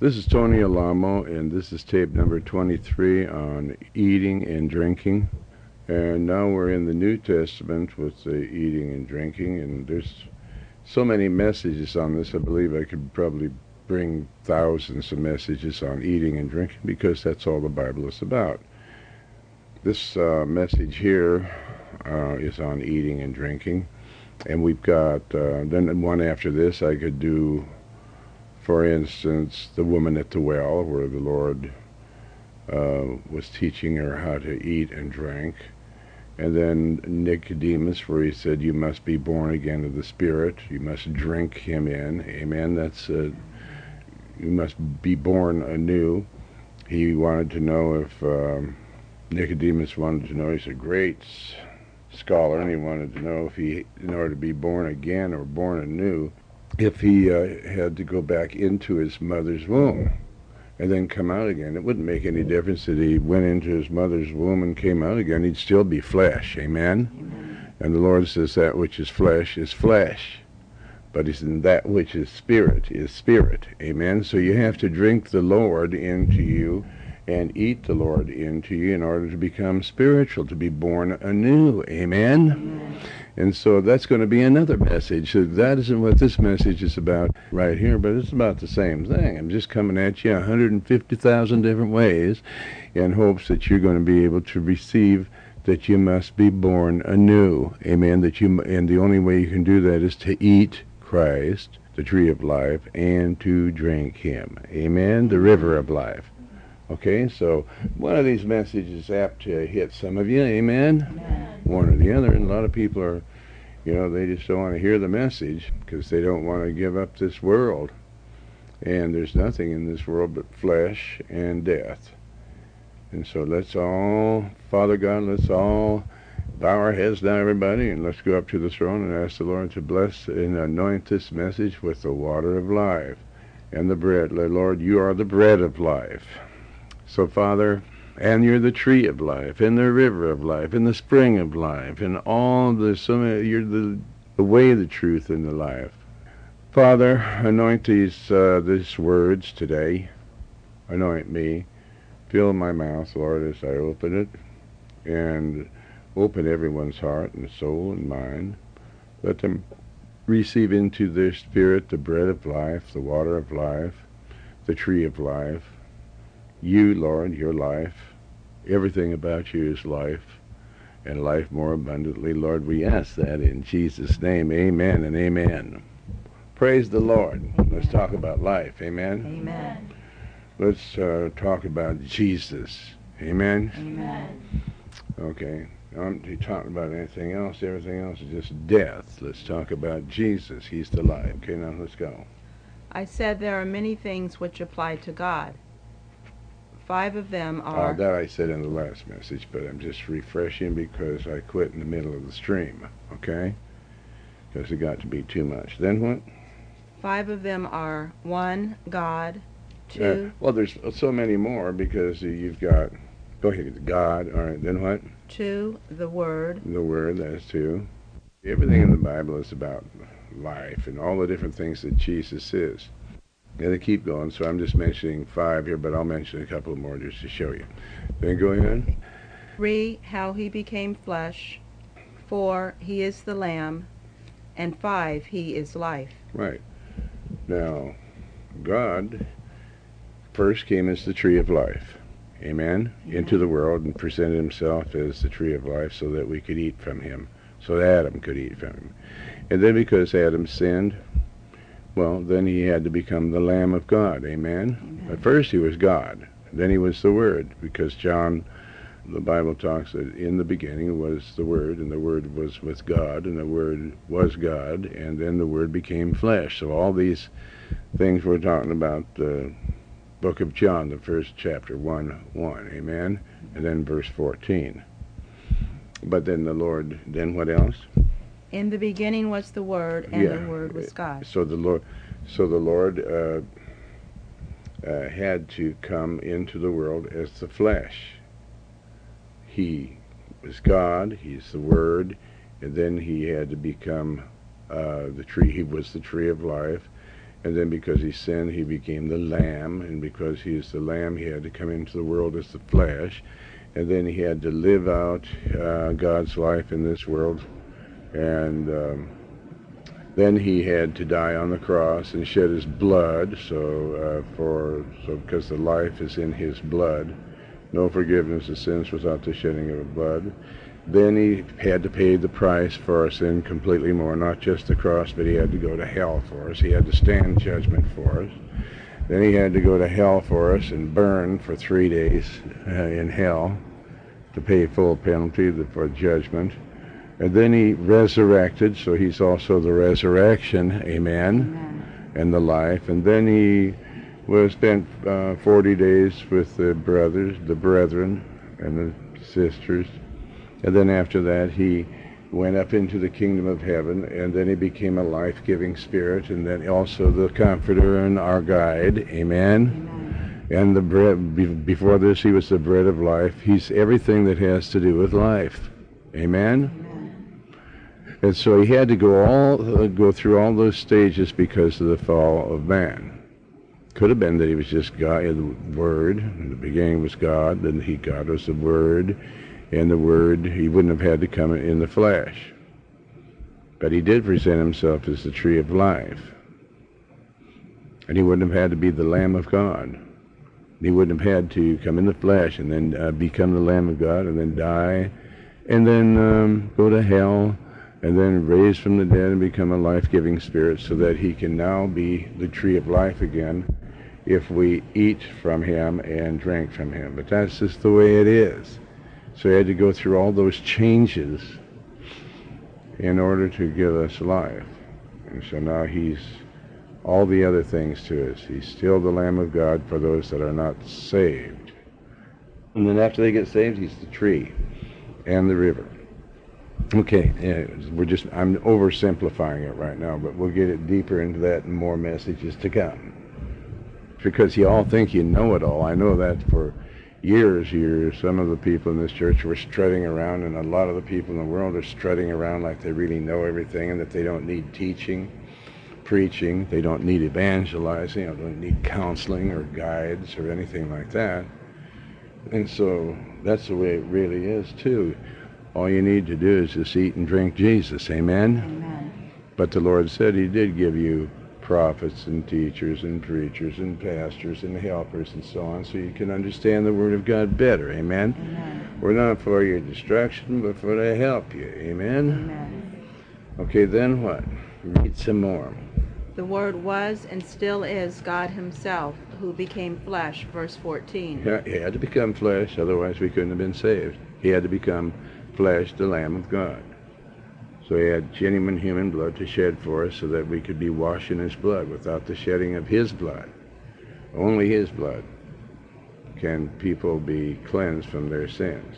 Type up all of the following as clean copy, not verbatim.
This is Tony Alamo, and this is tape number 23 on eating and drinking. And now we're in the New Testament with the eating and drinking, and there's so many messages on this. I believe I could probably bring thousands of messages on eating and drinking because that's all the Bible is about. This message here is on eating and drinking, and we've got then one after this I could do. For instance, the woman at the well, where the Lord was teaching her how to eat and drink. And then Nicodemus, where he said, you must be born again of the Spirit. You must drink him in. Amen. That's you must be born anew. He wanted to know if Nicodemus wanted to know. He's a great scholar, and he wanted to know if he, in order to be born again or born anew, if he had to go back into his mother's womb and then come out again. It wouldn't make any difference that he went into his mother's womb and came out again. He'd still be flesh. Amen? Amen. And the Lord says that which is flesh, but he said that which is spirit. Amen? So you have to drink the Lord into you and eat the Lord into you in order to become spiritual, to be born anew. Amen? Amen. And so that's going to be another message. So that isn't what this message is about right here, but it's about the same thing. I'm just coming at you 150,000 different ways in hopes that you're going to be able to receive that you must be born anew. Amen. And the only way you can do that is to eat Christ, the tree of life, and to drink him. Amen. The river of life. Okay, so one of these messages is apt to hit some of you, amen? Amen? One or the other, and a lot of people are, they just don't want to hear the message because they don't want to give up this world. And there's nothing in this world but flesh and death. And so let's all, Father God, let's all bow our heads down, everybody, and let's go up to the throne and ask the Lord to bless and anoint this message with the water of life and the bread. Lord, you are the bread of life. So, Father, and you're the tree of life, and the river of life, and the spring of life, and all you're the way, the truth, and the life. Father, anoint these words today. Anoint me. Fill my mouth, Lord, as I open it, and open everyone's heart and soul and mind. Let them receive into their spirit the bread of life, the water of life, the tree of life. You, Lord, your life, everything about you is life, and life more abundantly. Lord, we ask that in Jesus' name. Amen and amen. Praise the Lord. Amen. Let's talk about life. Amen? Amen. Let's talk about Jesus. Amen? Amen. Okay. I'm not talking about anything else. Everything else is just death. Let's talk about Jesus. He's the life. Okay, now let's go. I said there are many things which apply to God. 5 of them are... that I said in the last message, but I'm just refreshing because I quit in the middle of the stream, okay? Because it got to be too much. Then what? 5 of them are 1, God, 2... well, there's so many more because you've got... Go ahead, God, all right, then what? 2, the Word. The Word, that's 2. Everything in the Bible is about life and all the different things that Jesus is. Yeah, they keep going, so I'm just mentioning 5 here, but I'll mention a couple more just to show you. Then go ahead. 3, how he became flesh. 4, he is the Lamb. And 5, he is life. Right. Now, God first came as the tree of life. Amen? Into the world and presented himself as the tree of life so that we could eat from him, so that Adam could eat from him. And then because Adam sinned, well, then he had to become the Lamb of God. Amen? Amen. At first he was God. Then he was the Word, because John, the Bible talks that in the beginning was the Word, and the Word was with God, and the Word was God, and then the Word became flesh. So all these things we're talking about, the book of John, the first chapter, 1:1, amen? And then verse 14. But then the Lord, then what else? In the beginning was the Word, and the Word was God. So the Lord had to come into the world as the flesh. He was God, he's the Word, and then he had to become the tree. He was the tree of life, And then because he sinned, he became the Lamb. And because he is the Lamb, he had to come into the world as the flesh. And then he had to live out God's life in this world. And then he had to die on the cross and shed his blood. So because the life is in his blood, no forgiveness of sins without the shedding of blood. Then he had to pay the price for our sin completely more, not just the cross, but he had to go to hell for us. He had to stand judgment for us. Then he had to go to hell for us and burn for 3 days in hell to pay full penalty for judgment. And then he resurrected, so he's also the resurrection, amen, and the life. And then he spent 40 days with the brethren and the sisters. And then after that, he went up into the kingdom of heaven, and then he became a life-giving spirit, and then also the comforter and our guide, amen. And the bread, before this, he was the bread of life. He's everything that has to do with life, amen. And so he had to go through all those stages because of the fall of man. Could have been that he was just God, the Word. In the beginning was God, then God was the Word. And the Word, he wouldn't have had to come in the flesh. But he did present himself as the tree of life. And he wouldn't have had to be the Lamb of God. He wouldn't have had to come in the flesh and then become the Lamb of God and then die and then go to hell and then raise from the dead and become a life-giving spirit so that he can now be the tree of life again if we eat from him and drink from him. But that's just the way it is. So he had to go through all those changes in order to give us life. And so now he's all the other things to us. He's still the Lamb of God for those that are not saved. And then after they get saved, he's the tree and the river. Okay, I'm oversimplifying it right now, but we'll get it deeper into that in more messages to come. Because you all think you know it all. I know that for years, some of the people in this church were strutting around, and a lot of the people in the world are strutting around like they really know everything and that they don't need teaching, preaching, they don't need evangelizing, they don't need counseling or guides or anything like that. And so that's the way it really is too. All you need to do is just eat and drink Jesus, amen? Amen. But the Lord said he did give you prophets and teachers and preachers and pastors and helpers and so on, so you can understand the Word of God better, amen? Amen. We're not for your destruction, but for to help you, amen? Amen. Okay, then what? Read some more. The Word was and still is God himself, who became flesh, verse 14. He had to become flesh, otherwise we couldn't have been saved. He had to become flesh, the Lamb of God. So he had genuine human blood to shed for us so that we could be washed in his blood. Without the shedding of his blood, only his blood, can people be cleansed from their sins.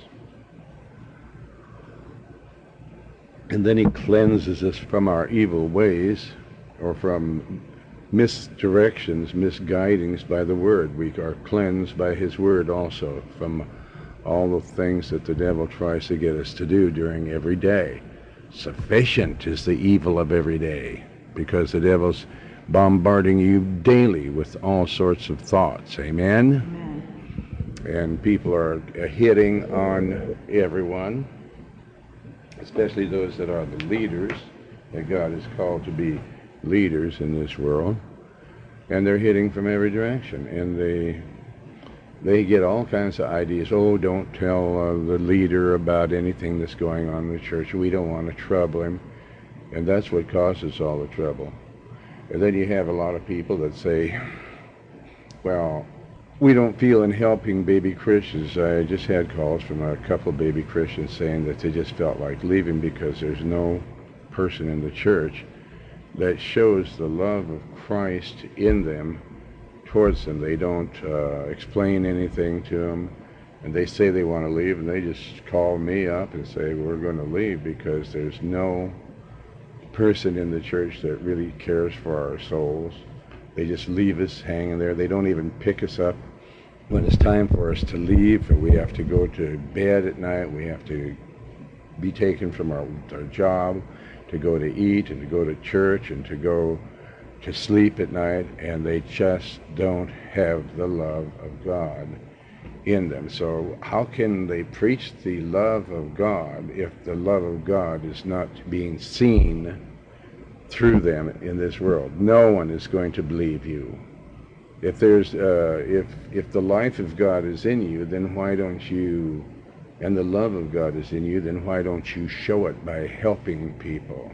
And then he cleanses us from our evil ways or from misdirections, misguidings by the Word. We are cleansed by his Word also from all the things that the devil tries to get us to do during every day. Sufficient is the evil of every day, because the devil's bombarding you daily with all sorts of thoughts. Amen? Amen. And people are hitting on everyone, especially those that are the leaders, that God has called to be leaders in this world. And they're hitting from every direction, and they get all kinds of ideas. Oh, don't tell the leader about anything that's going on in the church. We don't want to trouble him. And that's what causes all the trouble. And then you have a lot of people that say, well, we don't feel in helping baby Christians. I just had calls from a couple of baby Christians saying that they just felt like leaving because there's no person in the church that shows the love of Christ in them towards them. They don't explain anything to them, and they say they want to leave, and they just call me up and say we're going to leave because there's no person in the church that really cares for our souls. They just leave us hanging there. They don't even pick us up when it's time for us to leave, or we have to go to bed at night. We have to be taken from our job to go to eat and to go to church and to go to sleep at night, and they just don't have the love of God in them. So how can they preach the love of God if the love of God is not being seen through them in this world? No one is going to believe you. If there's if the life of God is in you, then why don't you, and the love of God is in you, then why don't you show it by helping people,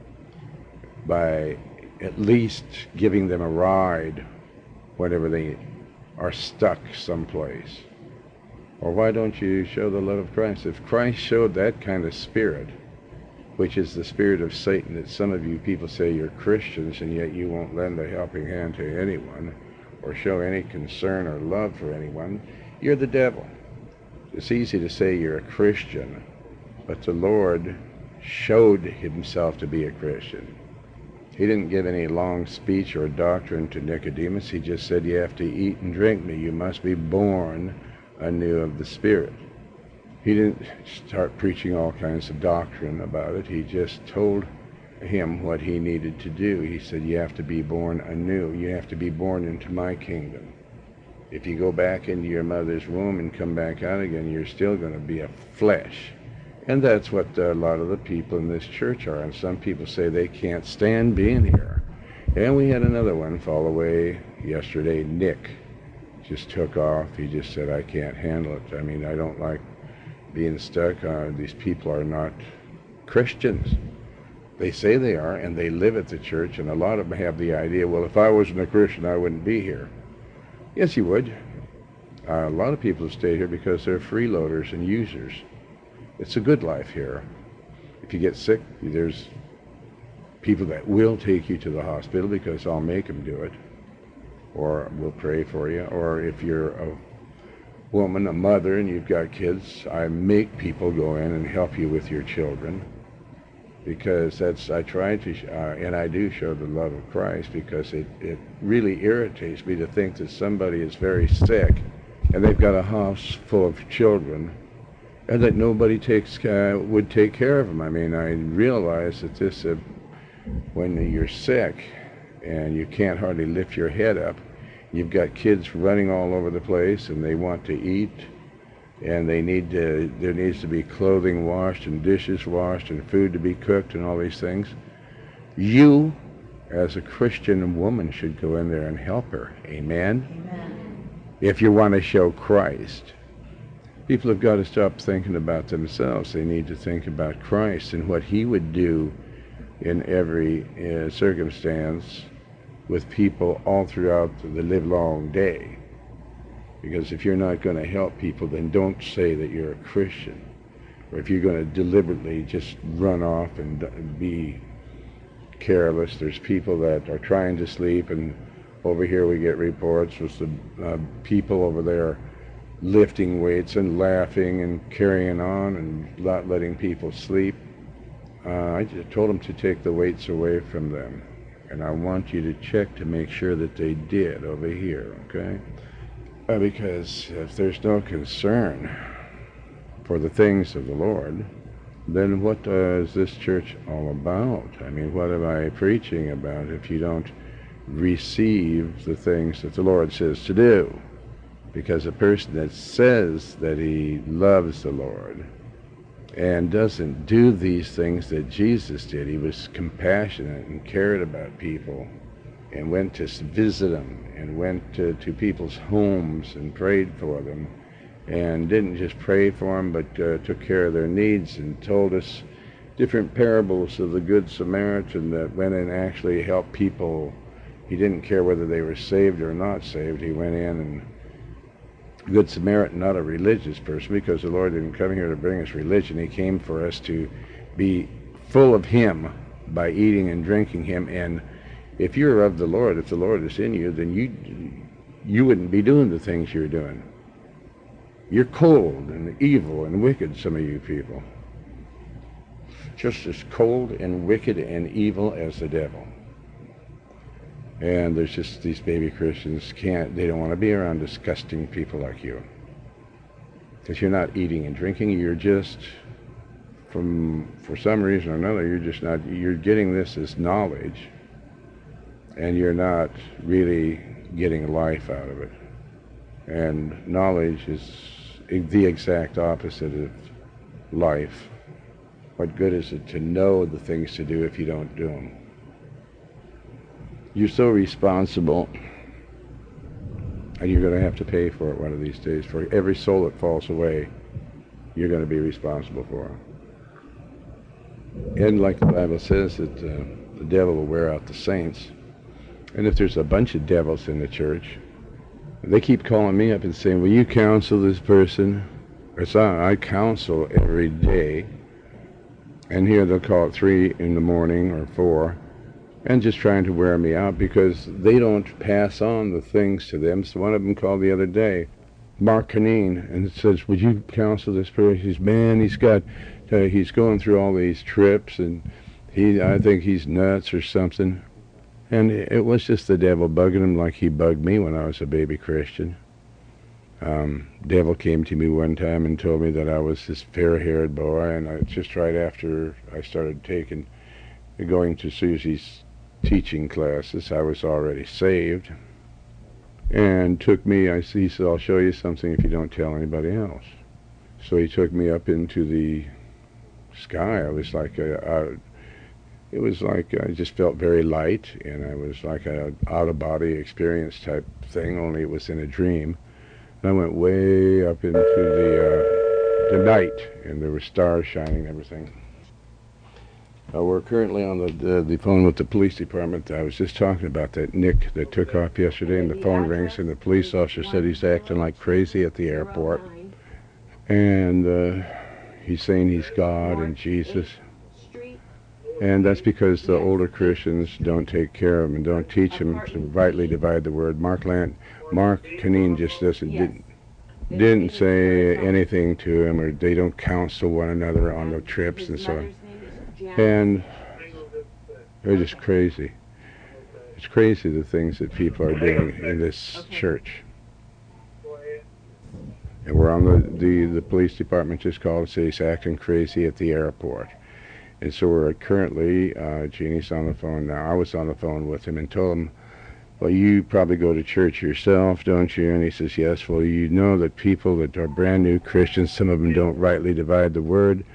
by at least giving them a ride whenever they are stuck someplace? Or why don't you show the love of Christ? If Christ showed that kind of spirit, which is the spirit of Satan, that some of you people say you're Christians and yet you won't lend a helping hand to anyone or show any concern or love for anyone, you're the devil. It's easy to say you're a Christian, but the Lord showed himself to be a Christian. He didn't give any long speech or doctrine to Nicodemus. He just said, you have to eat and drink me. You must be born anew of the Spirit. He didn't start preaching all kinds of doctrine about it. He just told him what he needed to do. He said, you have to be born anew. You have to be born into my kingdom. If you go back into your mother's womb and come back out again, you're still going to be a flesh. And that's what a lot of the people in this church are. And some people say they can't stand being here. And we had another one fall away yesterday. Nick just took off. He just said, I can't handle it. I mean, I don't like being stuck. These people are not Christians. They say they are, and they live at the church, and a lot of them have the idea, well, if I wasn't a Christian, I wouldn't be here. Yes, you would. A lot of people stay here because they're freeloaders and users. It's a good life here. If you get sick, there's people that will take you to the hospital because I'll make them do it, or we'll pray for you. Or if you're a woman, a mother, and you've got kids, I make people go in and help you with your children, because I try to, and I do show the love of Christ, because it really irritates me to think that somebody is very sick and they've got a house full of children and that nobody would take care of them. I mean, I realize that this, when you're sick and you can't hardly lift your head up, you've got kids running all over the place and they want to eat, and there needs to be clothing washed and dishes washed and food to be cooked and all these things. You, as a Christian woman, should go in there and help her. Amen? Amen. If you want to show Christ. People have got to stop thinking about themselves. They need to think about Christ and what he would do in every circumstance with people all throughout the livelong day. Because if you're not going to help people, then don't say that you're a Christian. Or if you're going to deliberately just run off and be careless. There's people that are trying to sleep, and over here we get reports with the people over there lifting weights and laughing and carrying on and not letting people sleep. I just told them to take the weights away from them. And I want you to check to make sure that they did over here, okay? Because if there's no concern for the things of the Lord, then what is this church all about? I mean, what am I preaching about if you don't receive the things that the Lord says to do? Because a person that says that he loves the Lord and doesn't do these things that Jesus did, he was compassionate and cared about people, and went to visit them, and went to people's homes and prayed for them, and didn't just pray for them, but took care of their needs, and told us different parables of the Good Samaritan that went in and actually helped people. He didn't care whether they were saved or not saved. He went in, and Good Samaritan, not a religious person, because the Lord didn't come here to bring us religion. He came for us to be full of him by eating and drinking him. And if you're of the Lord, if the Lord is in you, then you wouldn't be doing the things you're doing. You're cold and evil and wicked, some of you people. Just as cold and wicked and evil as the devil. And there's just these baby Christians they don't want to be around disgusting people like you. Because you're not eating and drinking, you're just, for some reason or another, you're getting this as knowledge. and you're not really getting life out of it. And knowledge is the exact opposite of life. What good is it to know the things to do if you don't do them? You're so responsible, and you're going to have to pay for it one of these days. For every soul that falls away, you're going to be responsible for it. And like the Bible says, that the devil will wear out the saints. And if there's a bunch of devils in the church, they keep calling me up and saying, will you counsel this person? I counsel every day. And here they'll call at 3 in the morning or 4, and just trying to wear me out because they don't pass on the things to them. So one of them called the other day, Mark Canine, and says, would you counsel this person? He says, man, he's going through all these trips, and I think he's nuts or something. And it was just the devil bugging him like he bugged me when I was a baby Christian. Devil came to me one time and told me that I was this fair-haired boy, and just right after I started going to Susie's teaching classes, I was already saved, and took me, he said, I'll show you something if you don't tell anybody else. So he took me up into the sky. I was like, it was like I just felt very light, and I was like an out-of-body experience type thing, only it was in a dream. And I went way up into the night, and there were stars shining and everything. We're currently on the phone with the police department. I was just talking about that Nick that took off yesterday, and the phone rings, and the police officer said he's acting like crazy at the airport. And he's saying he's God and Jesus. And that's because the older Christians don't take care of him and don't teach him to rightly divide the word. Mark Canine just didn't say anything to him, or they don't counsel one another on the trips and so on. And they're just crazy. It's crazy the things that people are doing in this church. And we're on the police department just called to say he's acting crazy at the airport. And so we're currently, Jeannie's on the phone now. I was on the phone with him and told him, well, you probably go to church yourself, don't you? And he says, yes. Well, you know that people that are brand new Christians, some of them don't rightly divide the word.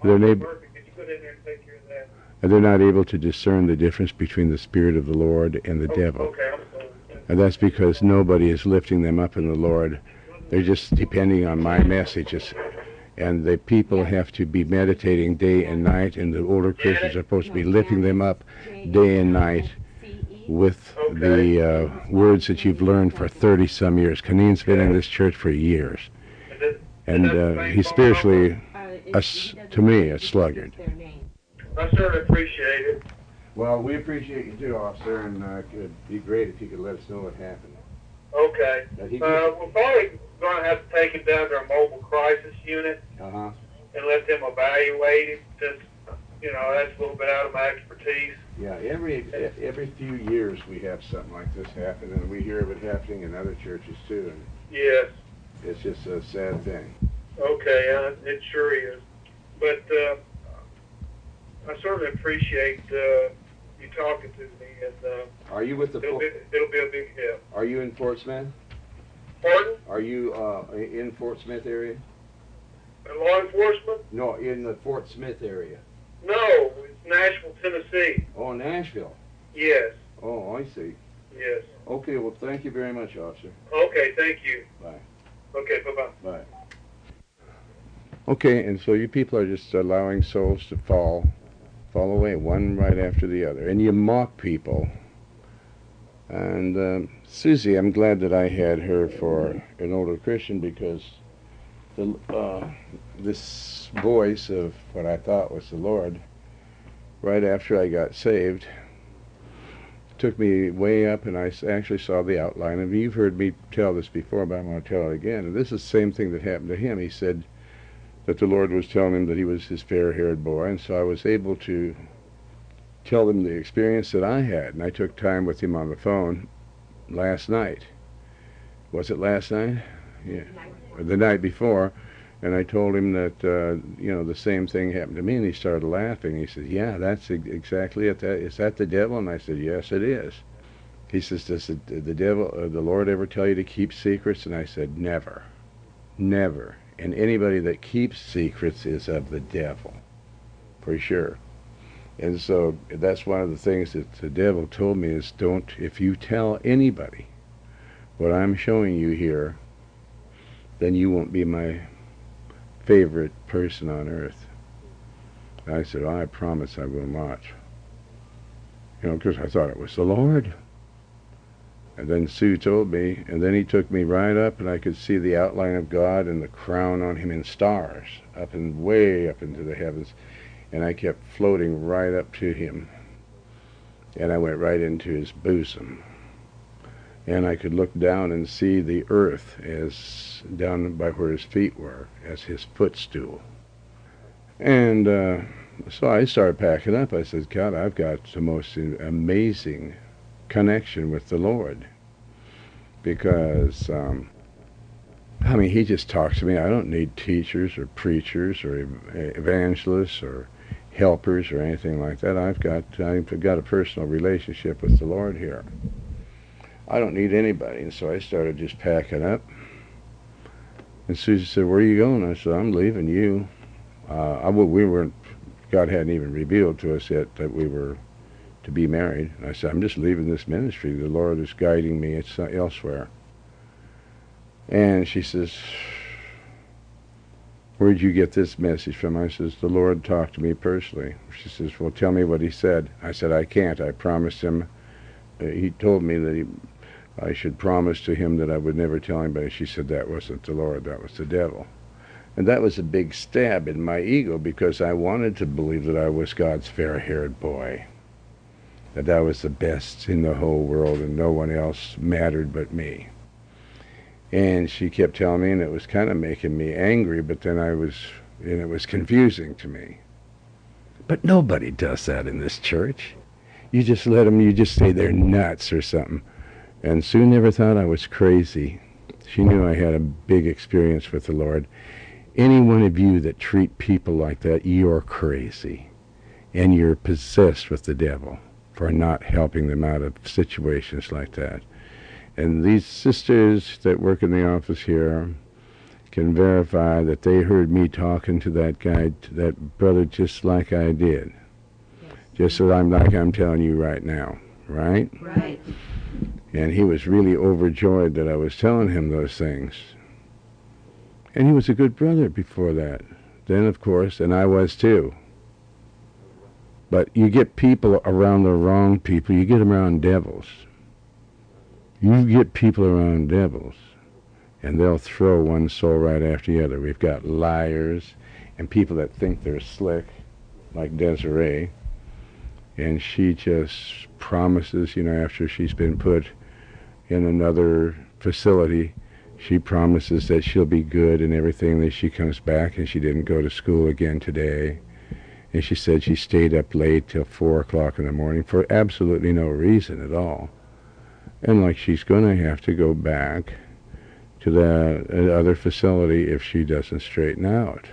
They're not able to discern the difference between the Spirit of the Lord and the devil. And that's because nobody is lifting them up in the Lord. They're just depending on my messages. And the people have to be meditating day and night, and the older Christians are supposed to be lifting them up day and night with the words that you've learned for 30-some years. Canine's been in this church for years. And he's spiritually, to me, a sluggard. I certainly appreciate it. Well, we appreciate you too, officer, and it'd be great if you could let us know what happened. Okay. We're probably going to have to take him down to our mobile crisis unit and let them evaluate him, since, that's a little bit out of my expertise. Yeah, every few years we have something like this happen, and we hear of it happening in other churches too. And yes. It's just a sad thing. Okay, it sure is. But I certainly appreciate you talking to me, and are you with the? It'll be a big help. Are you in Fort Smith? Pardon? Are you in Fort Smith area? Law enforcement? No, in the Fort Smith area. No, it's Nashville, Tennessee. Oh, Nashville. Yes. Oh, I see. Yes. Okay, well, thank you very much, officer. Okay, thank you. Bye. Okay, bye-bye. Bye. Okay, and so you people are just allowing souls to fall away, one right after the other. And you mock people. And Susie, I'm glad that I had her for an older Christian, because this voice of what I thought was the Lord, right after I got saved, took me way up, and I actually saw the outline of it. You've heard me tell this before, but I'm going to tell it again. And this is the same thing that happened to him. He said that the Lord was telling him that he was his fair-haired boy, and so I was able to tell him the experience that I had. And I took time with him on the phone last night. Was it last night? Yeah. Or the night before. And I told him that, the same thing happened to me, and he started laughing. He said, yeah, that's exactly it. Is that the devil? And I said, yes, it is. He says, does the devil, the Lord ever tell you to keep secrets? And I said, never. Never. And anybody that keeps secrets is of the devil, for sure. And so that's one of the things that the devil told me is, don't, if you tell anybody what I'm showing you here, then you won't be my favorite person on earth. And I said, I promise I will not. You know, because I thought it was the Lord. And then Sue told me, and then he took me right up, and I could see the outline of God and the crown on him in stars, up and way up into the heavens. And I kept floating right up to him. And I went right into his bosom. And I could look down and see the earth as down by where his feet were, as his footstool. And so I started packing up. I said, God, I've got the most amazing connection with the Lord. Because, I mean, he just talks to me. I don't need teachers or preachers or evangelists or helpers or anything like that. I've got a personal relationship with the Lord here. I don't need anybody. And so I started just packing up. And Susie said, where are you going? I said, I'm leaving you. We weren't, God hadn't even revealed to us yet that we were to be married. And I said, I'm just leaving this ministry. The Lord is guiding me. It's elsewhere. And she says, where'd you get this message from? I says, the Lord talked to me personally. She says, well, tell me what he said. I said, I can't. I promised him. He told me that I should promise to him that I would never tell anybody. She said, that wasn't the Lord, that was the devil. And that was a big stab in my ego, because I wanted to believe that I was God's fair-haired boy, that I was the best in the whole world and no one else mattered but me. And she kept telling me, and it was kind of making me angry, but then it was confusing to me. But nobody does that in this church. You just let them, you just say they're nuts or something. And Sue never thought I was crazy. She knew I had a big experience with the Lord. Any one of you that treat people like that, you're crazy. And you're possessed with the devil for not helping them out of situations like that. And these sisters that work in the office here can verify that they heard me talking to that guy, to that brother, just like I did. Yes. Just so I'm telling you right now, right? Right. And he was really overjoyed that I was telling him those things. And he was a good brother before that. Then, of course, and I was too. But you get people around the wrong people. You get them around devils. You get people around devils, and they'll throw one soul right after the other. We've got liars and people that think they're slick, like Desiree. And she just promises, after she's been put in another facility, she promises that she'll be good and everything, that she comes back, and she didn't go to school again today. And she said she stayed up late till 4 o'clock in the morning for absolutely no reason at all. And like she's going to have to go back to that other facility if she doesn't straighten out.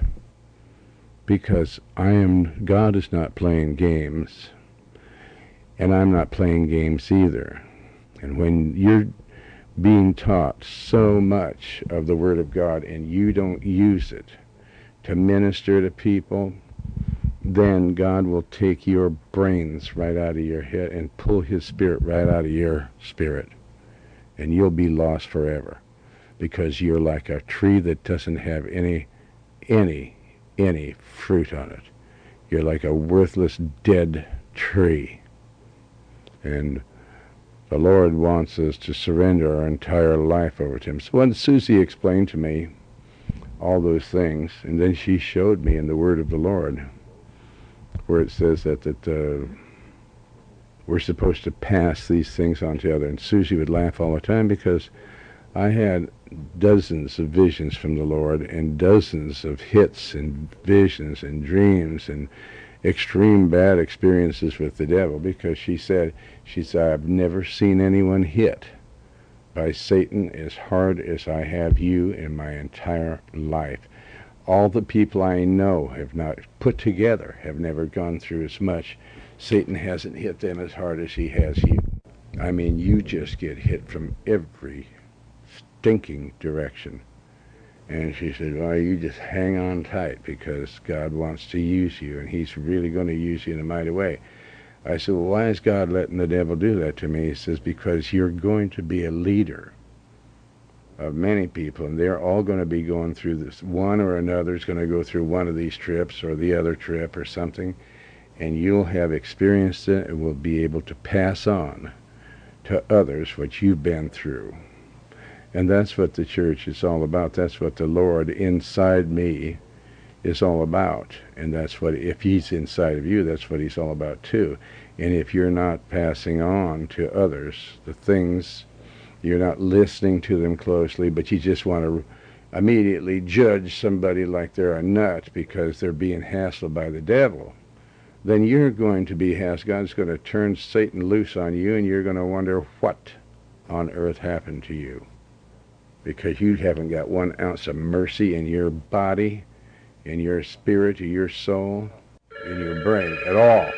Because God is not playing games. And I'm not playing games either. And when you're being taught so much of the Word of God and you don't use it to minister to people, then God will take your brains right out of your head and pull His Spirit right out of your spirit. And you'll be lost forever, because you're like a tree that doesn't have any fruit on it. You're like a worthless, dead tree. And the Lord wants us to surrender our entire life over to Him. So when Susie explained to me all those things, and then she showed me in the Word of the Lord, where it says that we're supposed to pass these things on to others. And Susie would laugh all the time, because I had dozens of visions from the Lord and dozens of hits and visions and dreams and extreme bad experiences with the devil, because she said, I've never seen anyone hit by Satan as hard as I have you in my entire life. All the people I know have not put together have never gone through as much. Satan hasn't hit them as hard as he has you. I mean, you just get hit from every stinking direction. And she said, well, you just hang on tight because God wants to use you, and he's really going to use you in a mighty way. I said, well, why is God letting the devil do that to me? He says, because you're going to be a leader of many people, and they're all going to be going through this. One or another is going to go through one of these trips or the other trip or something, and you'll have experienced it and will be able to pass on to others what you've been through. And that's what the church is all about. That's what the Lord inside me is all about. And that's what, if he's inside of you, that's what he's all about too. And if you're not passing on to others the things, you're not listening to them closely, but you just want to immediately judge somebody like they're a nut because they're being hassled by the devil, then you're going to be hassled. God's going to turn Satan loose on you, and you're going to wonder what on earth happened to you, because you haven't got 1 ounce of mercy in your body, in your spirit, in your soul, in your brain at all.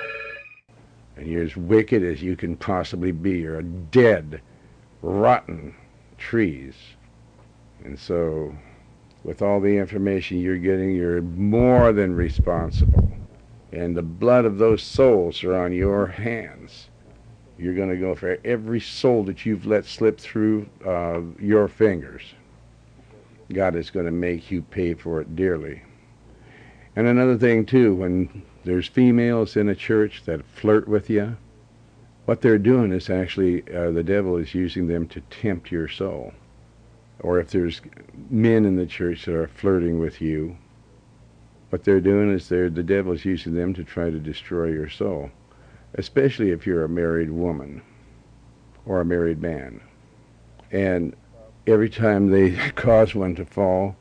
And you're as wicked as you can possibly be. You're a dead, rotten trees. And so, with all the information you're getting, you're more than responsible. And the blood of those souls are on your hands. You're going to go for every soul that you've let slip through your fingers. God is going to make you pay for it dearly. And another thing, too, when there's females in a church that flirt with you, what they're doing is actually, the devil is using them to tempt your soul. Or if there's men in the church that are flirting with you, what they're doing is the devil is using them to try to destroy your soul. Especially if you're a married woman or a married man. And every time they cause one to fall,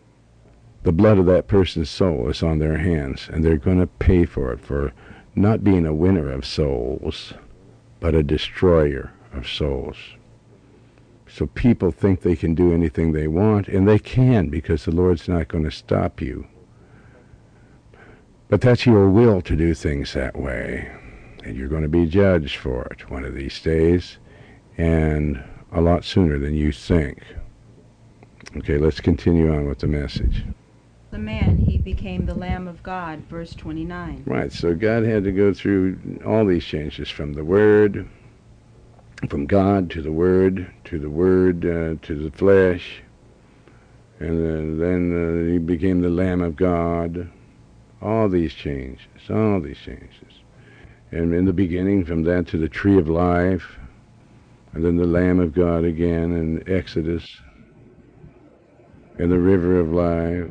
the blood of that person's soul is on their hands, and they're going to pay for it, for not being a winner of souls, but a destroyer of souls. So people think they can do anything they want, and they can, because the Lord's not going to stop you. But that's your will to do things that way. And you're going to be judged for it one of these days, and a lot sooner than you think. Okay, let's continue on with the message. The man, he became the Lamb of God, verse 29. Right, so God had to go through all these changes, from the Word, from God to the Word, to the flesh, and then he became the Lamb of God. All these changes. And in the beginning, from that to the tree of life, and then the Lamb of God again in Exodus, and the river of life.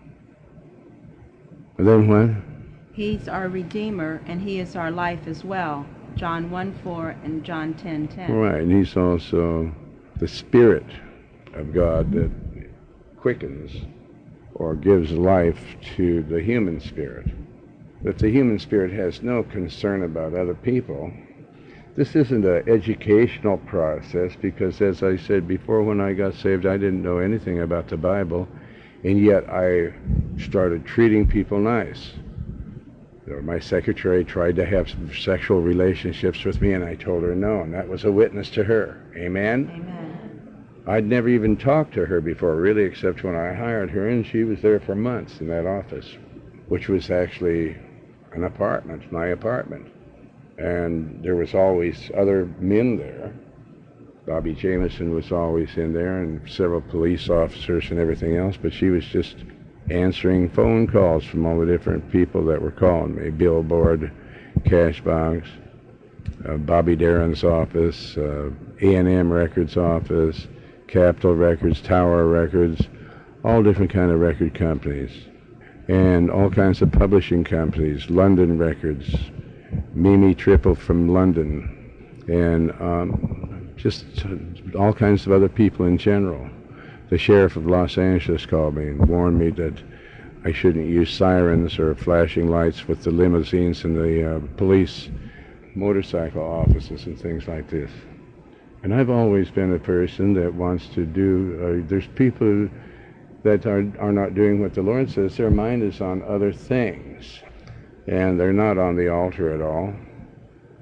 And then what? He's our Redeemer, and he is our life as well. John 1:4 and John 10:10. Right, and he's also the Spirit of God that quickens or gives life to the human spirit. But the human spirit has no concern about other people. This isn't an educational process, because, as I said before, when I got saved, I didn't know anything about the Bible, and yet I started treating people nice. My secretary tried to have some sexual relationships with me, and I told her no, and that was a witness to her. Amen? Amen. I'd never even talked to her before, really, except when I hired her, and she was there for months in that office, which was actually an apartment, my apartment. And there was always other men there. Bobby Jameson was always in there, and several police officers and everything else, but she was just answering phone calls from all the different people that were calling me. Billboard, Cashbox, Bobby Darin's office, A&M Records office, Capitol Records, Tower Records, all different kind of record companies, and all kinds of publishing companies, London Records, Mimi Triple from London, and just all kinds of other people in general. The sheriff of Los Angeles called me and warned me that I shouldn't use sirens or flashing lights with the limousines and the police motorcycle offices and things like this. And I've always been a person that wants to do, there's people that are not doing what the Lord says. Their mind is on other things, and they're not on the altar at all.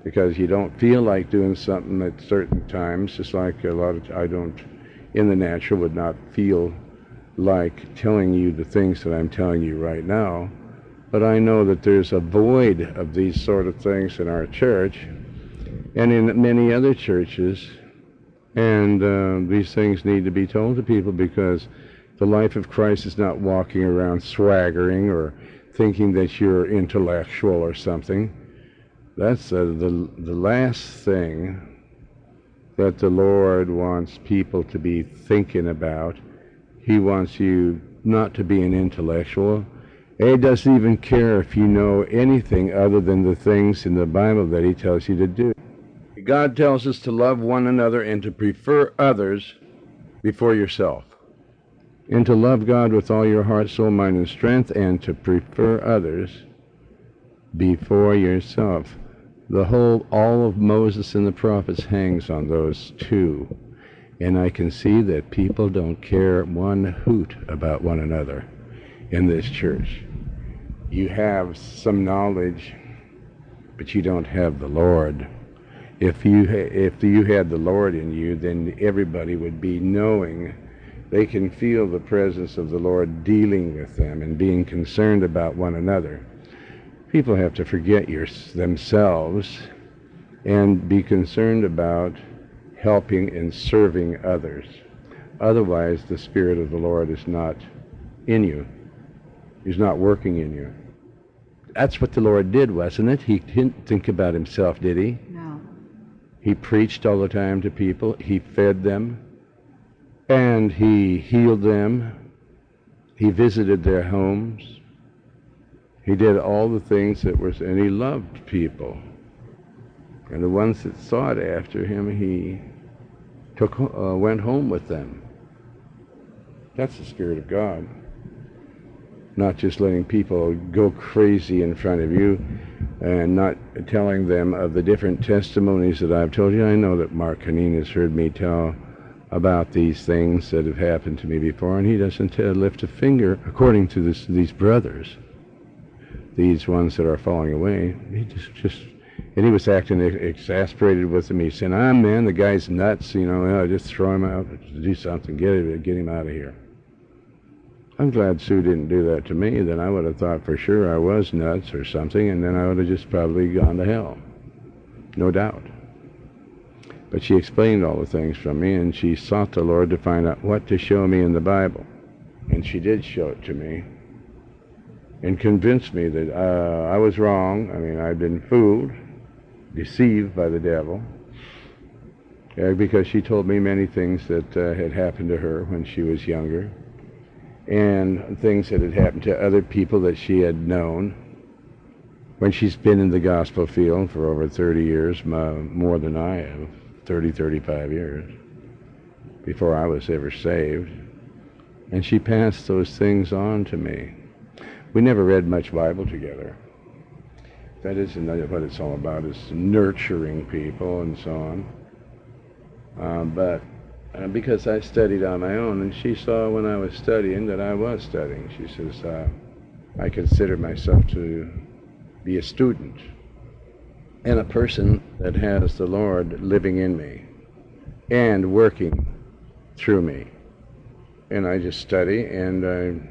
because you don't feel like doing something at certain times, just like I don't, in the natural, would not feel like telling you the things that I'm telling you right now. But I know that there's a void of these sort of things in our church and in many other churches, and these things need to be told to people, because the life of Christ is not walking around swaggering or thinking that you're intellectual or something. That's the last thing that the Lord wants people to be thinking about. He wants you not to be an intellectual. He doesn't even care if you know anything other than the things in the Bible that he tells you to do. God tells us to love one another and to prefer others before yourself, and to love God with all your heart, soul, mind, and strength, and to prefer others before yourself. All of Moses and the prophets hangs on those two, and I can see that people don't care one hoot about one another in this church. You have some knowledge, but you don't have the Lord. If you had the Lord in you, then everybody would be knowing. They can feel the presence of the Lord dealing with them and being concerned about one another. People have to forget themselves and be concerned about helping and serving others. Otherwise, the Spirit of the Lord is not in you. He's not working in you. That's what the Lord did, wasn't it? He didn't think about himself, did he? No. He preached all the time to people. He fed them. And he healed them. He visited their homes. He did all the things and he loved people. And the ones that sought after him, he went home with them. That's the Spirit of God. Not just letting people go crazy in front of you and not telling them of the different testimonies that I've told you. I know that Mark Haneen has heard me tell about these things that have happened to me before, and he doesn't lift a finger according to these brothers, these ones that are falling away. He and he was acting exasperated with them. He said, man, the guy's nuts, just throw him out, do something, get him out of here. I'm glad Sue didn't do that to me. Then I would have thought for sure I was nuts or something, and then I would have just probably gone to hell. No doubt. But she explained all the things from me, and she sought the Lord to find out what to show me in the Bible. And she did show it to me and convinced me that I was wrong. I mean, I'd been fooled, deceived by the devil, because she told me many things that had happened to her when she was younger, and things that had happened to other people that she had known when she's been in the gospel field for over 30 years, more than I have, 35 years, before I was ever saved. And she passed those things on to me. We never read much Bible together. That isn't what it's all about, is nurturing people and so on. But because I studied on my own, and she saw when I was studying that I was studying. She says, I consider myself to be a student and a person that has the Lord living in me and working through me. And I just study, and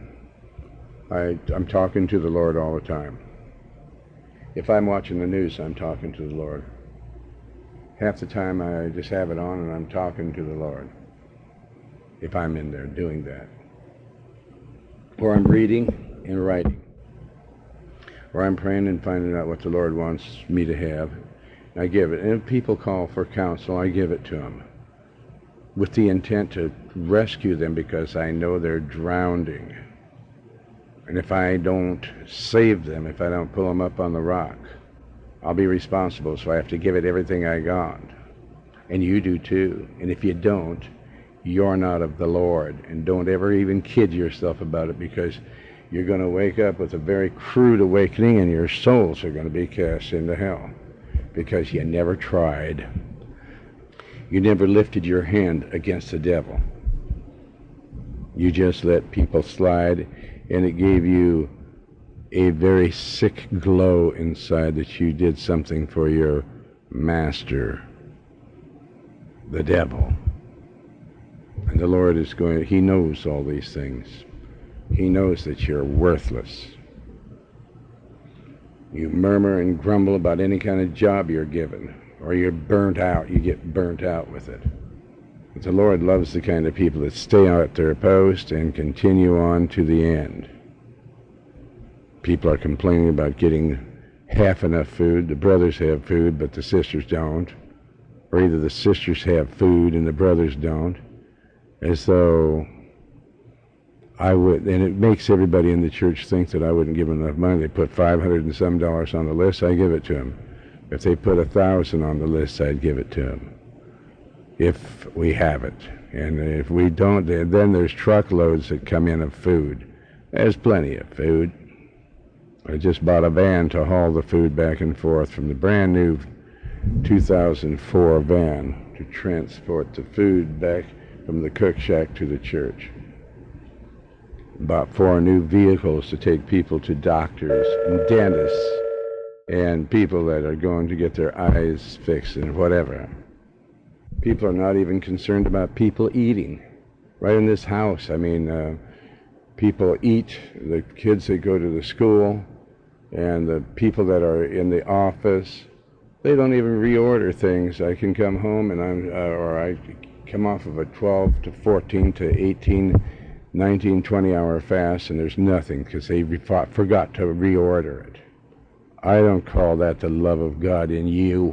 I'm talking to the Lord all the time. If I'm watching the news, I'm talking to the Lord. Half the time I just have it on and I'm talking to the Lord, if I'm in there doing that. Or I'm reading and writing. Or I'm praying and finding out what the Lord wants me to have. And I give it. And if people call for counsel, I give it to them, with the intent to rescue them, because I know they're drowning. And if I don't save them, if I don't pull them up on the rock, I'll be responsible, so I have to give it everything I got. And you do too. And if you don't, you're not of the Lord. And don't ever even kid yourself about it, because you're going to wake up with a very crude awakening, and your souls are going to be cast into hell, because you never tried. You never lifted your hand against the devil. You just let people slide, and it gave you a very sick glow inside that you did something for your master, the devil. And the Lord is going, He knows all these things. He knows that you're worthless. You murmur and grumble about any kind of job you're given, or you're burnt out, you get burnt out with it. But the Lord loves the kind of people that stay at their post and continue on to the end. People are complaining about getting half enough food. The brothers have food, but the sisters don't. Or either the sisters have food and the brothers don't. As though I would, and it makes everybody in the church think that I wouldn't give them enough money. They put $500 and some on the list, I give it to them. If they put 1,000 on the list, I'd give it to them. If we have it. And if we don't, then there's truckloads that come in of food. There's plenty of food. I just bought a van to haul the food back and forth from the brand new 2004 van to transport the food back from the cook shack to the church. Bought 4 new vehicles to take people to doctors and dentists and people that are going to get their eyes fixed and whatever. People are not even concerned about people eating. Right in this house, I mean, people eat, the kids that go to the school, and the people that are in the office, they don't even reorder things. I can come home and I come off of a 12 to 14 to 18, 19, 20-hour fast, and there's nothing because they forgot to reorder it. I don't call that the love of God in you.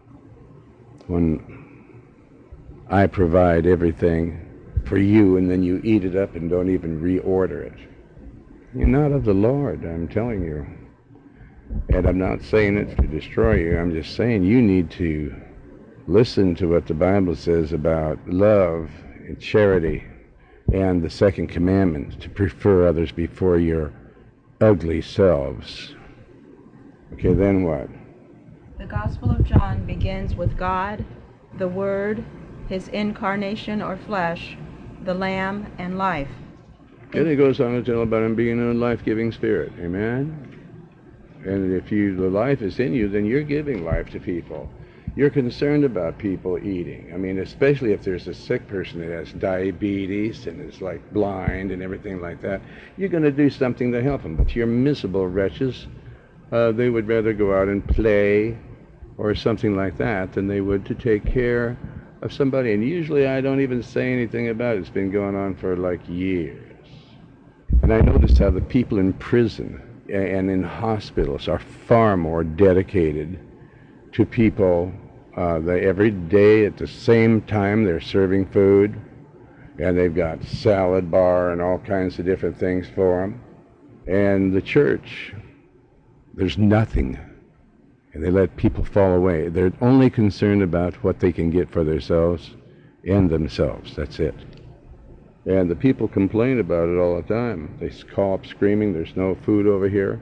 When I provide everything for you and then you eat it up and don't even reorder it. You're not of the Lord, I'm telling you. And I'm not saying it to destroy you. I'm just saying you need to listen to what the Bible says about love and charity and the second commandment, to prefer others before your ugly selves. Okay, then what? The Gospel of John begins with God, the Word, His incarnation or flesh, the Lamb, and life. And it goes on to tell about Him being a life-giving Spirit. Amen? And if the life is in you, then you're giving life to people. You're concerned about people eating. I mean, especially if there's a sick person that has diabetes and is like blind and everything like that, you're going to do something to help them. But you're miserable wretches. They would rather go out and play or something like that than they would to take care of somebody. And usually I don't even say anything about it. It's been going on for like years. And I noticed how the people in prison and in hospitals are far more dedicated to people. Every day at the same time they're serving food, and they've got salad bar and all kinds of different things for them. And the church, there's nothing, and they let people fall away. They're only concerned about what they can get for themselves and themselves. That's it. And the people complain about it all the time. They call up screaming, there's no food over here.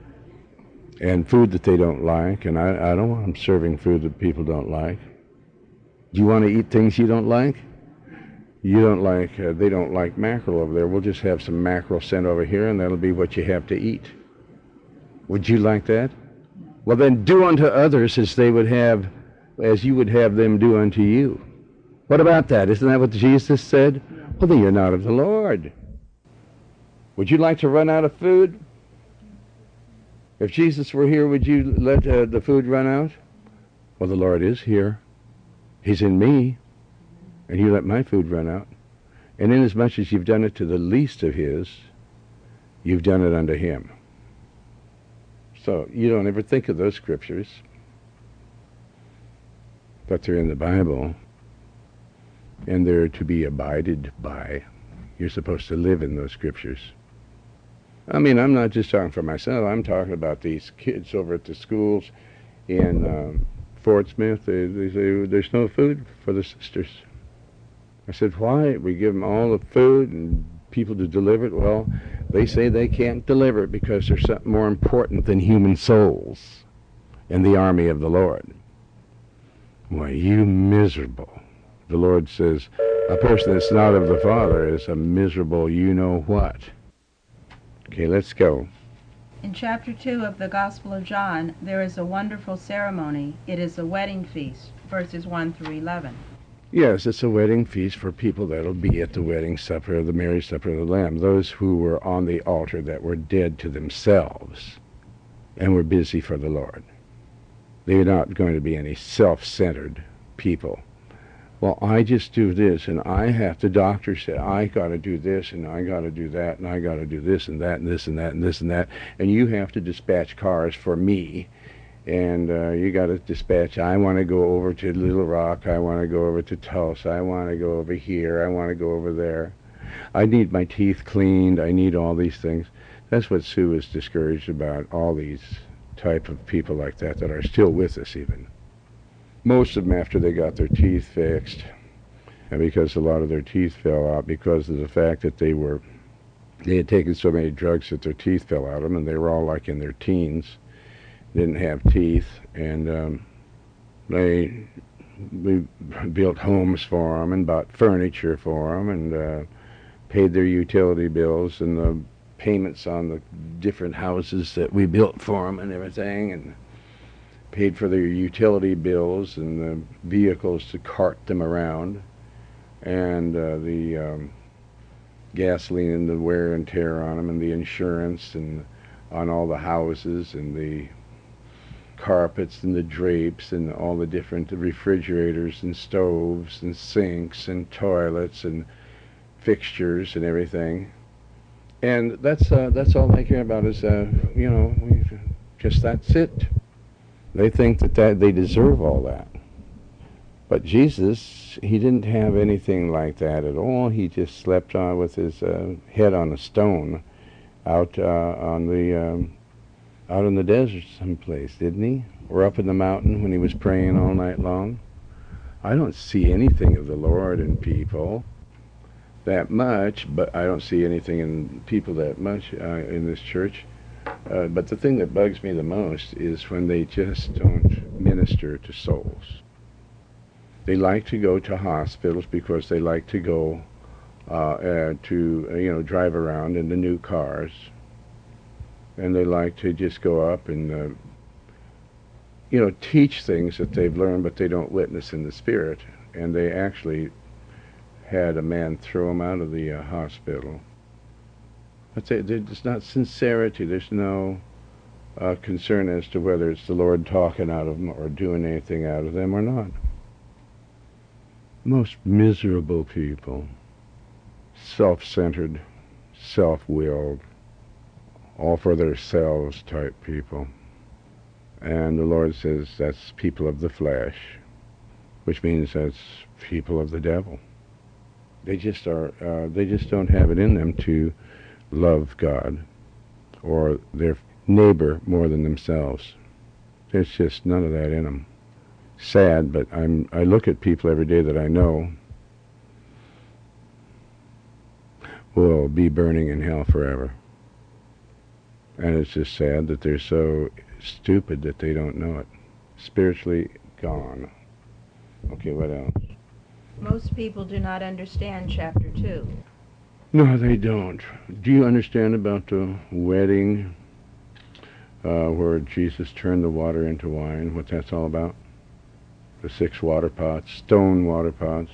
And food that they don't like. And I don't want them serving food that people don't like. Do you want to eat things you don't like? You don't like, they don't like mackerel over there. We'll just have some mackerel sent over here, and that'll be what you have to eat. Would you like that? Well, then do unto others as they would have, as you would have them do unto you. What about that? Isn't that what Jesus said? Well, then you're not of the Lord. Would you like to run out of food? If Jesus were here, would you let the food run out? Well, the Lord is here. He's in me. And you let my food run out. And inasmuch as you've done it to the least of His, you've done it unto Him. So you don't ever think of those scriptures. But they're in the Bible. And they're to be abided by. You're supposed to live in those scriptures. I mean, I'm not just talking for myself. I'm talking about these kids over at the schools in Fort Smith. They say, there's no food for the sisters. I said, why? We give them all the food and people to deliver it. Well, they say they can't deliver it because there's something more important than human souls in the army of the Lord. Why, you miserable. The Lord says, a person that's not of the Father is a miserable you-know-what. Okay, let's go. In chapter 2 of the Gospel of John, there is a wonderful ceremony. It is a wedding feast, verses 1 through 11. Yes, it's a wedding feast for people that'll be at the wedding supper of the marriage supper of the Lamb, those who were on the altar that were dead to themselves and were busy for the Lord. They're not going to be any self-centered people. Well, I just do this, and I have, the doctor said, I got to do this, and I got to do that, and I got to do this and that, and this and that, and this and that, and you have to dispatch cars for me, and you got to dispatch, I want to go over to Little Rock, I want to go over to Tulsa, I want to go over here, I want to go over there. I need my teeth cleaned, I need all these things. That's what Sue is discouraged about, all these type of people like that that are still with us even. Most of them after they got their teeth fixed, and because a lot of their teeth fell out because of the fact that they had taken so many drugs that their teeth fell out of them, and they were all like in their teens, didn't have teeth, and we built homes for them and bought furniture for them and paid their utility bills and the payments on the different houses that we built for them and everything, and paid for their utility bills and the vehicles to cart them around, and the gasoline and the wear and tear on them, and the insurance and on all the houses, and the carpets and the drapes and all the different refrigerators and stoves and sinks and toilets and fixtures and everything. And that's all they care about is just that's it. They think that they deserve all that. But Jesus, he didn't have anything like that at all. He just slept on with his head on a stone out in the desert someplace, didn't he? Or up in the mountain when he was praying all night long. I don't see anything of the Lord in people that much, but I don't see anything in people that much in this church. But the thing that bugs me the most is when they just don't minister to souls. They like to go to hospitals because they like to go to drive around in the new cars, and they like to just go up and teach things that they've learned, but they don't witness in the spirit. And they actually had a man throw him out of the hospital. But there's not sincerity. There's no concern as to whether it's the Lord talking out of them or doing anything out of them or not. Most miserable people, self-centered, self-willed, all for themselves type people. And the Lord says that's people of the flesh, which means that's people of the devil. They just don't have it in them to love God or their neighbor more than themselves. There's just none of that in them. Sad, but I look at people every day that I know will be burning in hell forever. And it's just sad that they're so stupid that they don't know it. Spiritually gone. Okay, what else? Most people do not understand chapter 2. No, they don't. Do you understand about the wedding where Jesus turned the water into wine, what that's all about? The 6 water pots, stone water pots.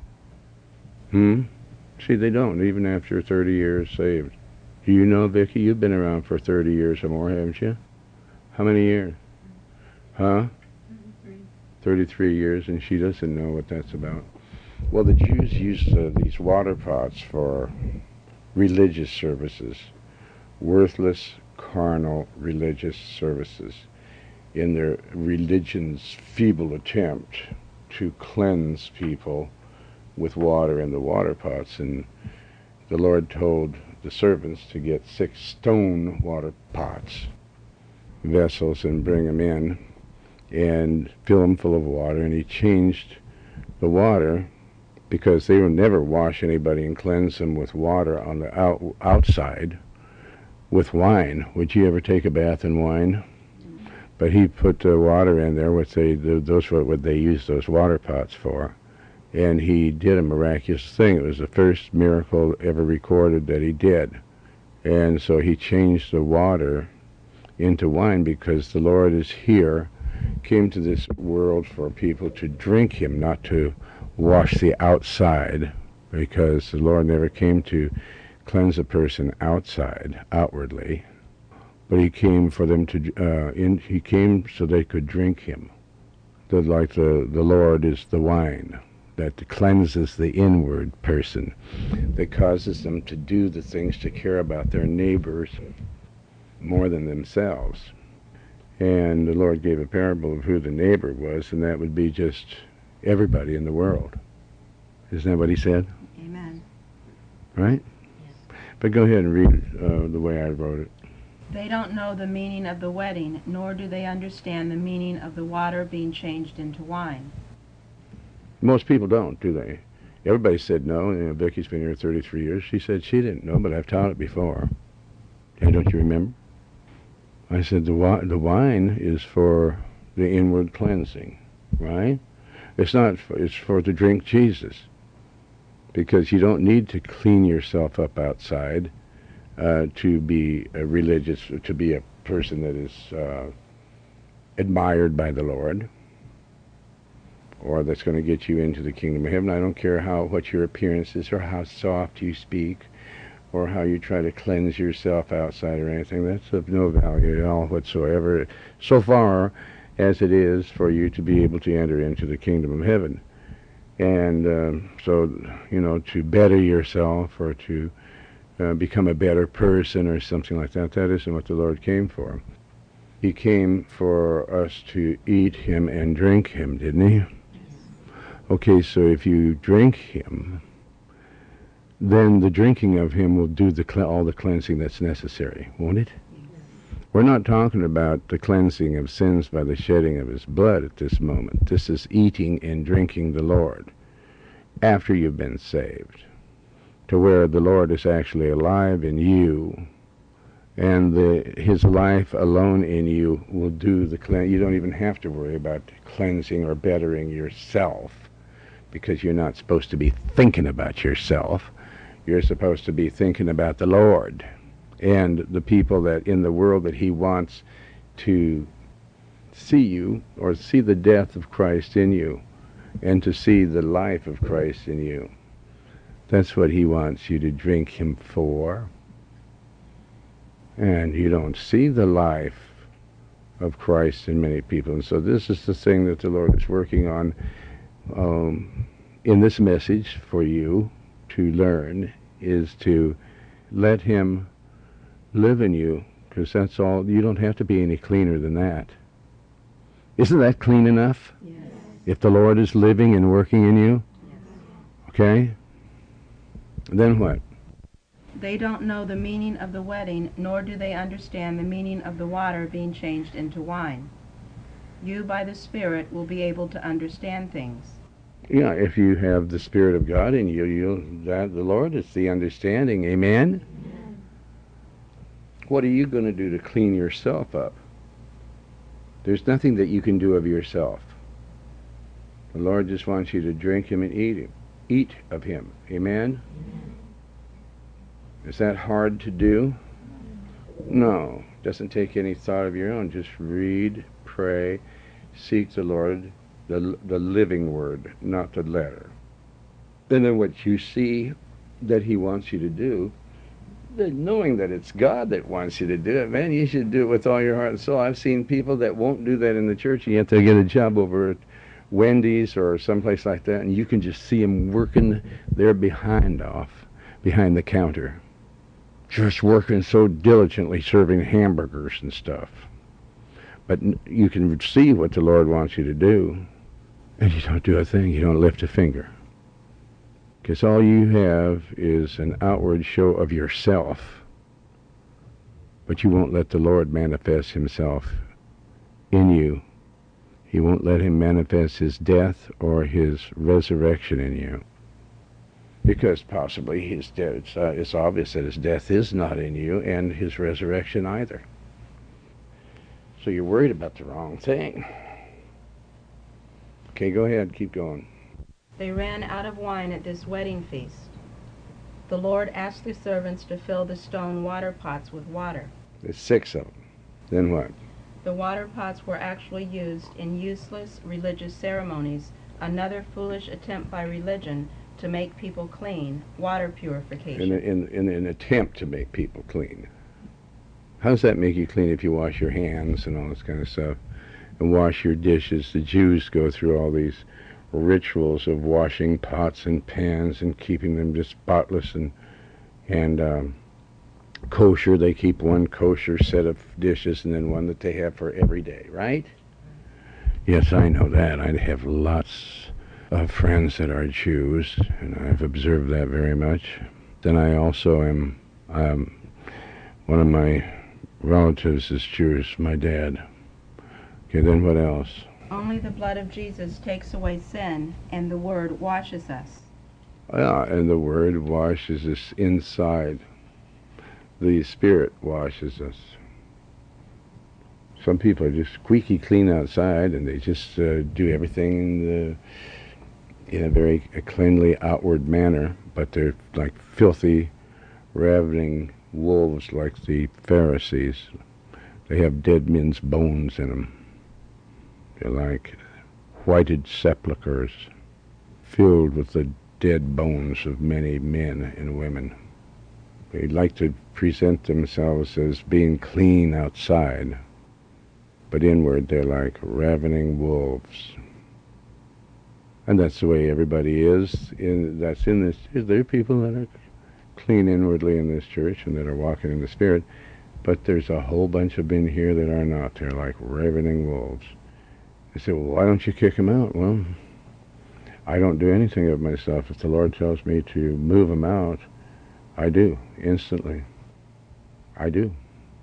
See, they don't, even after 30 years saved. Do you know, Vicki, you've been around for 30 years or more, haven't you? How many years? Huh? 33 years, and she doesn't know what that's about. Well, the Jews used these water pots for religious services, worthless, carnal religious services, in their religion's feeble attempt to cleanse people with water in the water pots. And the Lord told the servants to get 6 stone water pots, vessels, and bring them in and fill them full of water. And he changed the water, because they would never wash anybody and cleanse them with water on the outside with wine. Would you ever take a bath in wine? But he put the water in there, what they use those water pots for. And he did a miraculous thing. It was the first miracle ever recorded that he did. And so he changed the water into wine, because the Lord is here, came to this world for people to drink him, not to wash the outside, because the Lord never came to cleanse a person outwardly, but he came for them to, he came so they could drink him. Like the Lord is the wine that cleanses the inward person, that causes them to do the things, to care about their neighbors more than themselves. And the Lord gave a parable of who the neighbor was, and that would be just everybody in the world. Isn't that what he said? Amen. Right? Yes. But go ahead and read the way I wrote it. They don't know the meaning of the wedding, nor do they understand the meaning of the water being changed into wine. Most people don't, do they? Everybody said no. Vicky's been here 33 years. She said she didn't know, but I've taught it before. And don't you remember? I said the wine is for the inward cleansing, right? It's not. It's for to drink Jesus, because you don't need to clean yourself up outside to be a religious, to be a person that is admired by the Lord, or that's going to get you into the kingdom of heaven. I don't care what your appearance is, or how soft you speak, or how you try to cleanse yourself outside or anything. That's of no value at all whatsoever, so far as it is for you to be able to enter into the kingdom of heaven. And so, to better yourself, or to become a better person or something like that, that isn't what the Lord came for. He came for us to eat him and drink him, didn't he? Okay, so if you drink him, then the drinking of him will do all the cleansing that's necessary, won't it? We're not talking about the cleansing of sins by the shedding of his blood at this moment. This is eating and drinking the Lord after you've been saved, to where the Lord is actually alive in you, and his life alone in you will do the cleansing. You don't even have to worry about cleansing or bettering yourself, because you're not supposed to be thinking about yourself. You're supposed to be thinking about the Lord and the people that in the world that he wants to see you, or see the death of Christ in you, and to see the life of Christ in you. That's what he wants you to drink him for. And you don't see the life of Christ in many people. And so this is the thing that the Lord is working on in this message for you to learn, is to let him live in you, because that's all. You don't have to be any cleaner than that. Isn't that clean enough? Yes. If the Lord is living and working in you? Yes. Okay? Then what? They don't know the meaning of the wedding, nor do they understand the meaning of the water being changed into wine. You, by the Spirit, will be able to understand things. Yeah, if you have the Spirit of God in you, the Lord is the understanding. Amen? Amen. What are you going to do to clean yourself up? There's nothing that you can do of yourself. The Lord just wants you to drink him and eat him. Eat of him. Amen? Amen. Is that hard to do? No. It doesn't take any thought of your own. Just read, pray, seek the Lord, the living word, not the letter. And then what you see that he wants you to do, knowing that it's God that wants you to do it, man, you should do it with all your heart and soul. I've seen people that won't do that in the church, and yet they get a job over at Wendy's or someplace like that, and you can just see them working there behind the counter, just working so diligently, serving hamburgers and stuff. But you can see what the Lord wants you to do, and you don't do a thing. You don't lift a finger, because all you have is an outward show of yourself, but you won't let the Lord manifest himself in you. He won't let him manifest his death or his resurrection in you, because possibly his death, it's obvious that his death is not in you, and his resurrection either. So you're worried about the wrong thing. Okay, go ahead, keep going. They ran out of wine at this wedding feast. The Lord asked the servants to fill the stone water pots with water. There's 6 of them. Then what? The water pots were actually used in useless religious ceremonies, another foolish attempt by religion to make people clean, water purification. In an attempt to make people clean. How does that make you clean if you wash your hands and all this kind of stuff, and wash your dishes? The Jews go through all these rituals of washing pots and pans and keeping them just spotless and kosher. They keep one kosher set of dishes and then one that they have for every day, right? Yes, I know that. I have lots of friends that are Jews, and I've observed that very much. Then I also am, one of my relatives is Jewish, my dad. Okay, then what else? Only the blood of Jesus takes away sin, and the Word washes us. Yeah, and the Word washes us inside. The Spirit washes us. Some people are just squeaky clean outside, and they just do everything in a very cleanly outward manner, but they're like filthy, ravening wolves like the Pharisees. They have dead men's bones in them. They're like whited sepulchres filled with the dead bones of many men and women. They like to present themselves as being clean outside, but inward they're like ravening wolves. And that's the way everybody is. That's in this. There are people that are clean inwardly in this church and that are walking in the Spirit, but there's a whole bunch of men here that are not. They're like ravening wolves. They say, well, why don't you kick them out? Well, I don't do anything of myself. If the Lord tells me to move them out, I do, instantly. I do.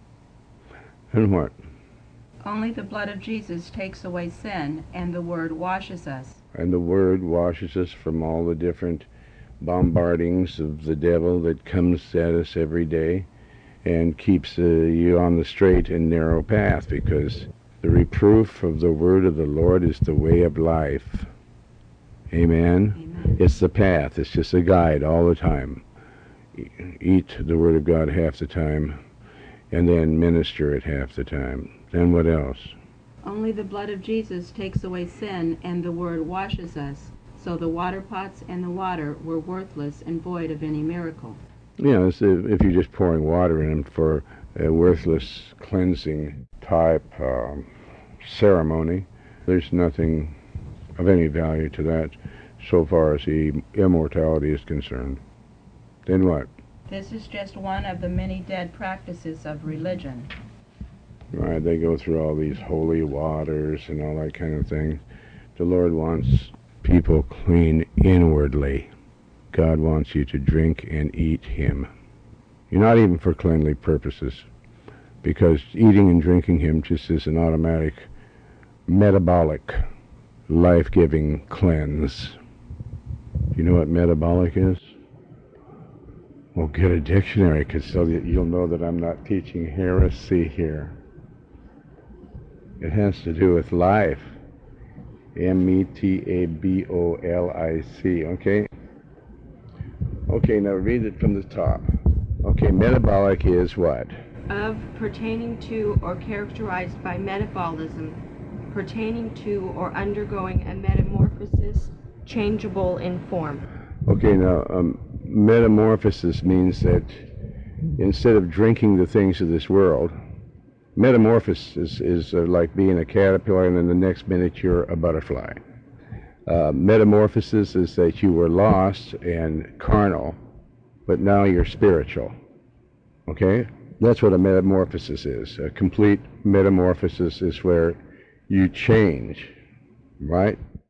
And what? Only the blood of Jesus takes away sin, and the Word washes us. And the Word washes us from all the different bombardings of the devil that comes at us every day and keeps you on the straight and narrow path, because the reproof of the Word of the Lord is the way of life. Amen? Amen. It's the path. It's just a guide all the time. Eat the Word of God half the time, and then minister it half the time. Then what else? Only the blood of Jesus takes away sin, and the Word washes us. So the water pots and the water were worthless and void of any miracle. Yeah, if you're just pouring water in them for a worthless cleansing type ceremony, there's nothing of any value to that so far as the immortality is concerned. Then what? This is just one of the many dead practices of religion. Right, they go through all these holy waters and all that kind of thing. The Lord wants people clean inwardly. God wants you to drink and eat Him. You're not even for cleanly purposes, because eating and drinking Him just is an automatic, metabolic, life-giving cleanse. You know what metabolic is? Well, get a dictionary, because so that you'll know that I'm not teaching heresy here. It has to do with life. metabolic, okay? Okay, now read it from the top. Okay, metabolic is what? Of, pertaining to, or characterized by metabolism, pertaining to or undergoing a metamorphosis, changeable in form. Okay, now metamorphosis means that instead of drinking the things of this world, metamorphosis is like being a caterpillar and then the next minute you're a butterfly. Metamorphosis is that you were lost and carnal, but now you're spiritual. Okay? That's what a metamorphosis is. A complete metamorphosis is where you change, right?